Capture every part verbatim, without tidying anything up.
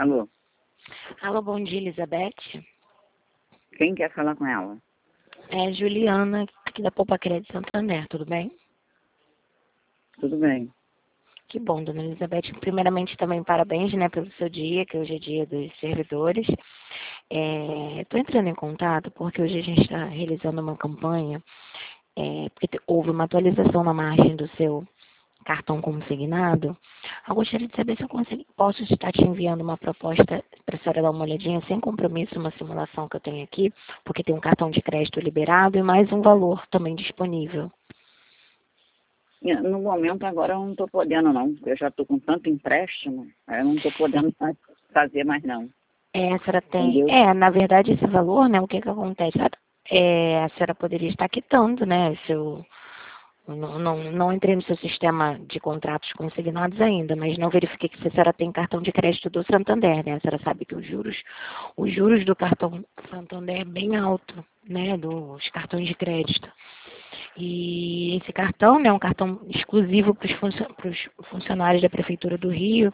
Alô? Alô, bom dia, Elizabeth. Quem quer falar com ela? É Juliana, aqui da Poupa Crédito Santander, tudo bem? Tudo bem. Que bom, dona Elizabeth. Primeiramente, também parabéns, né, pelo seu dia, que hoje é dia dos servidores. Estou entrando em contato porque hoje a gente está realizando uma campanha, é, porque te- houve uma atualização na margem do seu cartão consignado. Eu gostaria de saber se eu consigo, posso estar te enviando uma proposta para a senhora dar uma olhadinha, sem compromisso, uma simulação que eu tenho aqui, porque tem um cartão de crédito liberado e mais um valor também disponível. No momento agora eu não estou podendo não. Eu já estou com tanto empréstimo, aí eu não estou podendo mais fazer mais não. É, a senhora tem. Entendeu? É, na verdade, esse valor, né? O que que acontece? É, a senhora poderia estar quitando, né? Seu, não, não, não entrei no seu sistema de contratos consignados ainda, mas não verifiquei que se a senhora tem cartão de crédito do Santander, né? A senhora sabe que os juros, os juros do cartão Santander é bem alto, né? Dos cartões de crédito. E esse cartão, né, é um cartão exclusivo para os funcionários da Prefeitura do Rio,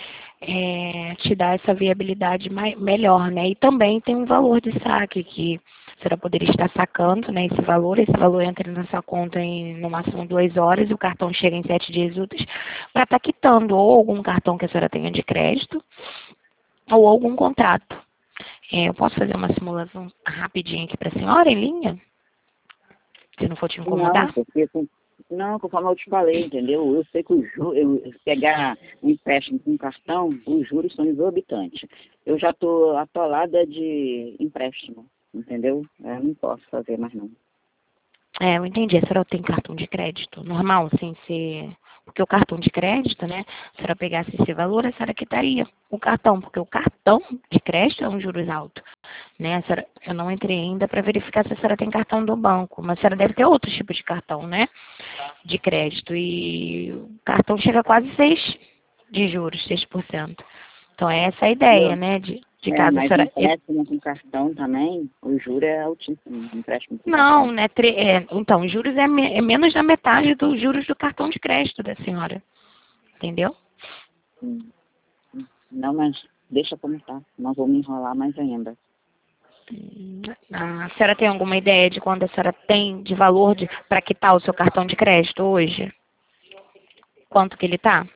é, te dá essa viabilidade mai, melhor, né? E também tem um valor de saque que a senhora poderia estar sacando, né? Esse valor, esse valor entra na sua conta em no máximo duas horas e o cartão chega em sete dias úteis para estar quitando ou algum cartão que a senhora tenha de crédito ou algum contrato. É, eu posso fazer uma simulação rapidinha aqui para a senhora em linha? Se não for te Não, incomodar? porque com- não, conforme eu te falei, entendeu? Eu sei que o ju, eu pegar um empréstimo com cartão, os juros são exorbitantes. Eu já estou atolada de empréstimo, entendeu? Eu não posso fazer mais não. É, eu entendi. A senhora tem cartão de crédito normal, sem ser. Porque o cartão de crédito, né? Se a senhora pegasse esse valor, a senhora quitaria o cartão, porque o cartão de crédito é um juros alto. Né? A senhora, eu não entrei ainda para verificar se a senhora tem cartão do banco, mas a senhora deve ter outros tipos de cartão, né? De crédito. E o cartão chega a quase seis de juros, seis por cento. Então, é essa a ideia, Entendeu? né? De, de É, caso a mas senhora. empréstimo com cartão também, o juro é altíssimo, empréstimo com Não, cartão. né? tre- é, então, os juros é, me- é menos da metade dos juros do cartão de crédito da senhora. Entendeu? Hum, hum. Não, mas deixa como tá, não vou me enrolar mais ainda. Hum, A senhora tem alguma ideia de quanto a senhora tem de valor de, para quitar o seu cartão de crédito hoje? Quanto que ele tá?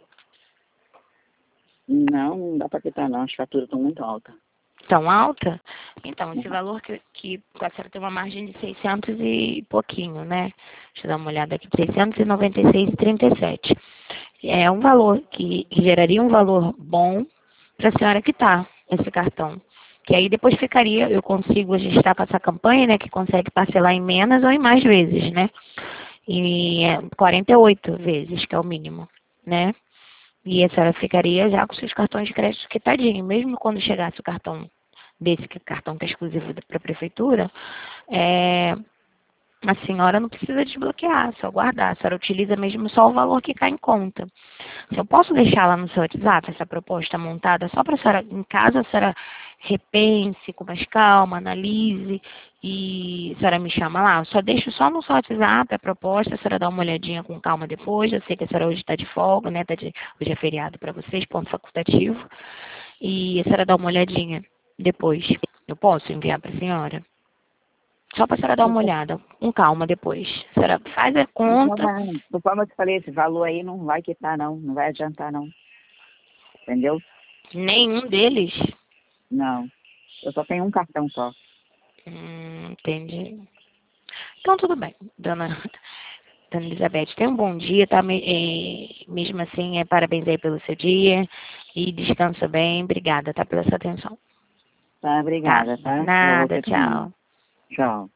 Não, não dá para quitar não, as faturas estão muito altas. Tão alta? Então, esse Uhum. valor que, que a senhora tem uma margem de seiscentos e pouquinho, né? Deixa eu dar uma olhada aqui, seiscentos e noventa e seis e trinta e sete. É um valor que, que geraria um valor bom para a senhora quitar esse cartão. Que aí depois ficaria, eu consigo, a gente está com essa campanha, né, que consegue parcelar em menos ou em mais vezes, né? E é quarenta e oito vezes, que é o mínimo, né? E a senhora ficaria já com seus cartões de crédito quitadinho, mesmo quando chegasse o cartão desse que cartão que é exclusivo para a prefeitura, é, a senhora não precisa desbloquear, só guardar. A senhora utiliza mesmo só o valor que cai em conta. Se eu posso deixar lá no seu WhatsApp essa proposta montada só para a senhora, em casa, a senhora repense com mais calma, analise e a senhora me chama lá. Eu só deixo só no seu WhatsApp a proposta, a senhora dá uma olhadinha com calma depois. Eu sei que a senhora hoje está de folga, né? Tá de, hoje é feriado para vocês, ponto facultativo. E a senhora dá uma olhadinha depois. Eu posso enviar para a senhora? Só para a senhora dar uma olhada, com calma depois. A senhora faz a Então, conta. mas, conforme eu te falei, esse valor aí não vai quitar não, não vai adiantar não, entendeu? Nenhum deles. Não, eu só tenho um cartão só. Hum, entendi. Então, tudo bem, dona, dona Elizabeth. Tenha um bom dia, tá? Me- eh, mesmo assim, é, parabéns aí pelo seu dia. E descansa bem. Obrigada, tá? Pela sua atenção. Tá, Tá? obrigada, tá? Pra Nada, você também. tchau. Tchau.